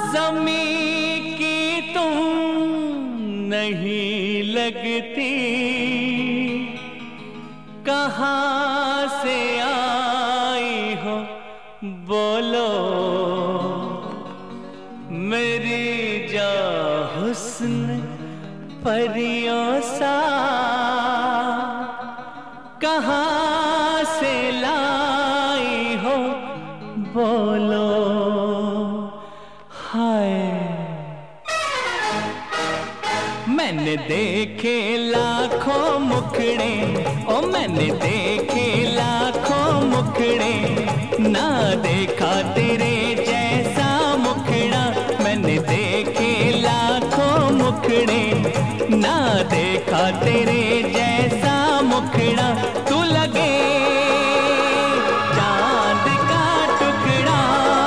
ज़मीं की तुम नहीं लगती, कहाँ से आई हो बोलो मेरी जा हुस्न परियों सा, कहाँ से लाई हो बोलो। हाय मैंने देखे लाखों मुखड़े, ओ मैंने देखे लाखों मुखड़े, ना देखा तेरे जैसा मुखड़ा। मैंने देखे लाखों मुखड़े, ना देखा तेरे जैसा मुखड़ा। तू लगे चांद का टुकड़ा,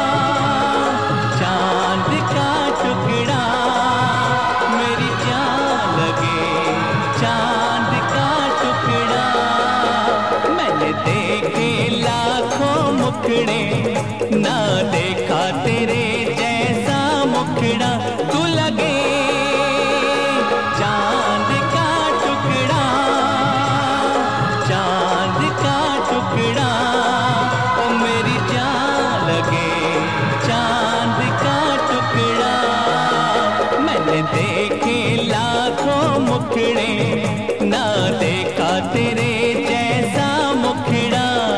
चांद का टुकड़ा, मेरी जान लगे चांद का टुकड़ा। मैंने देखे लाखों मुखड़े, ना देखा तेरे जैसा मुखड़ा। तू लगे चांद का टुकड़ा, चांद का टुकड़ा, ओ मेरी जान लगे चांद का टुकड़ा। मैंने देखे लाखों मुखड़े, ना देखा तेरे जैसा मुखड़ा।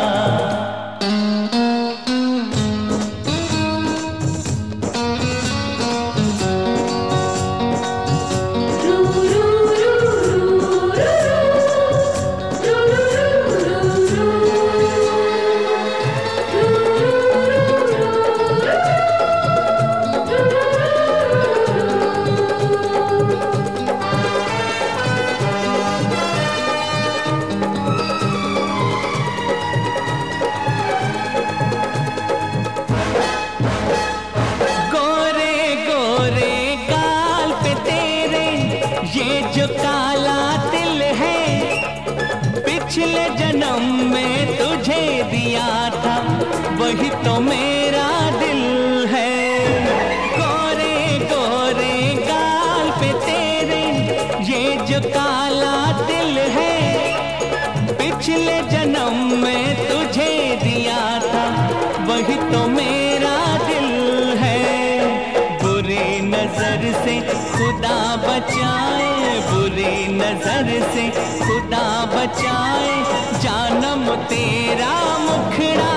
ये जो काला तिल है, पिछले जन्म में तुझे दिया था, वही तो मेरा दिल है। गोरे गोरे गाल पे तेरे ये जो काला तिल है, पिछले जन्म में तुझे दिया था, वही तो मेरा दिल है। बुरी नजर से खुदा बचाए, बुरी नजर से खुदा बचाए, जानम तेरा मुखड़ा।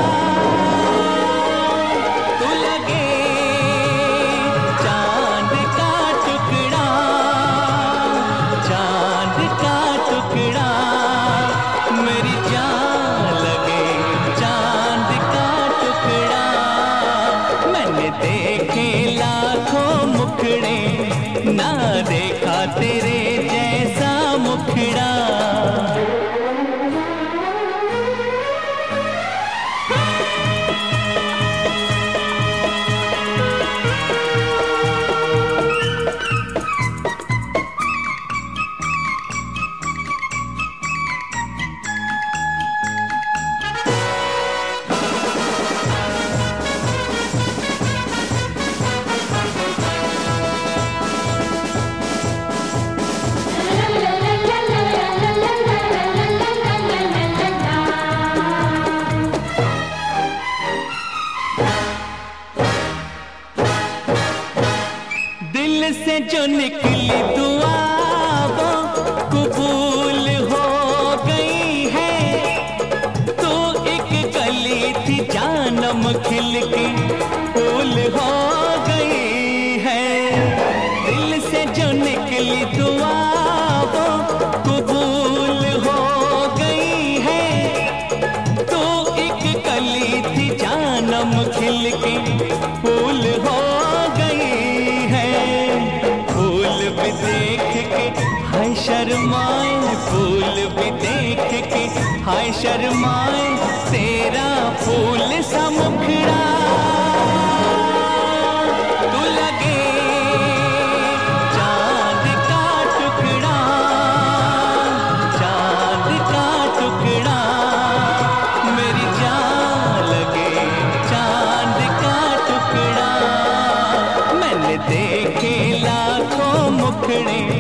तू लगे चांद का टुकड़ा, चांद का टुकड़ा, मेरी जान लगे चांद का टुकड़ा। मैंने देखे लाखों मुखड़े, ना देखा तेरे जैसा मुखड़ा। दिल से जो निकली दुआ वो कबूल हो गई है। तू एक कली थी जानम खिल के फूल हो गई है। दिल से जो निकली दुआ वो कबूल हो गई है। तू एक कली थी जानम खिल के फूल हो गई है। फूल भी देख के हाय शर्माए, फूल भी देख के हाय शर्माए, तेरा फूल सा मुखड़ा। तू लगे चांद का टुकड़ा, चांद का टुकड़ा, मेरी जान लगे चांद का टुकड़ा। देखे लाखों मुखड़े